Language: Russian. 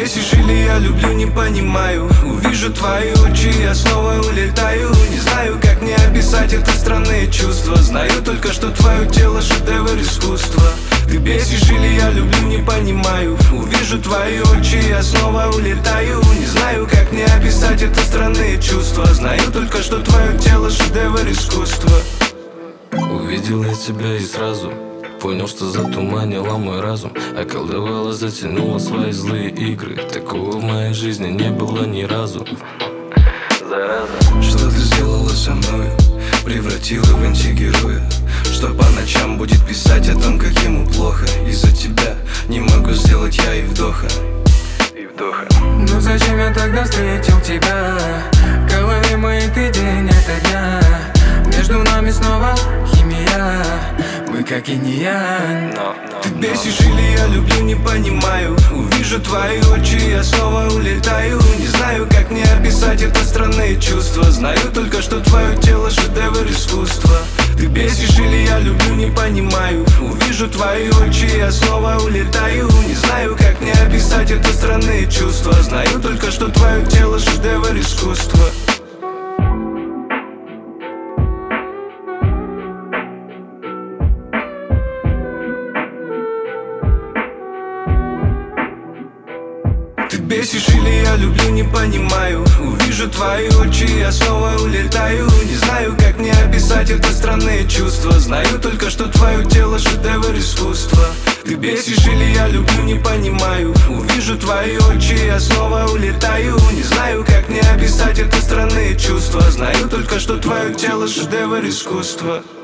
бесишь или я люблю, не понимаю. Увижу твои очи, я снова улетаю. Не знаю, как мне описать это странные чувства. Знаю только, что твое тело шедевр искусства. Ты бесишь или я люблю, не понимаю. Увижу твои очи, я снова улетаю. Не знаю, как мне описать это странные чувства. Знаю только, что твое тело шедевр искусства. Увидел я тебя и сразу понял, что затуманила мой разум. Околдовала, затянула свои злые игры. Такого в моей жизни не было ни разу. Зараза. Что ты сделала со мной? Превратила в антигероя, что по ночам будет писать о том, как ему плохо. Из-за тебя не могу сделать я и вдоха. Ну зачем я тогда встретил тебя? В голове моей ты день ото дня. Между нами снова химия, мы как инь и янь. Ты бесишь или я люблю, не понимаю. Увижу твои очи, я снова улетаю. Не знаю, как мне описать это странные чувства. Знаю только, что твое тело шедевр искусства. Ты бесишь или я люблю, не понимаю. Увижу твои очи, я снова улетаю. Не знаю, как мне описать это странные чувства. Знаю только, что твое тело шедевр искусства. Ты бесишь или я люблю, не понимаю. Увижу твои очи, я снова улетаю. Не знаю, как мне описать это странные чувства. Знаю только, что твое тело шедевр искусства. Ты бесишь или я люблю, не понимаю. Увижу твои очи, я снова улетаю. Не знаю, как мне описать это странные чувства. Знаю только, что твое тело шедевр искусства.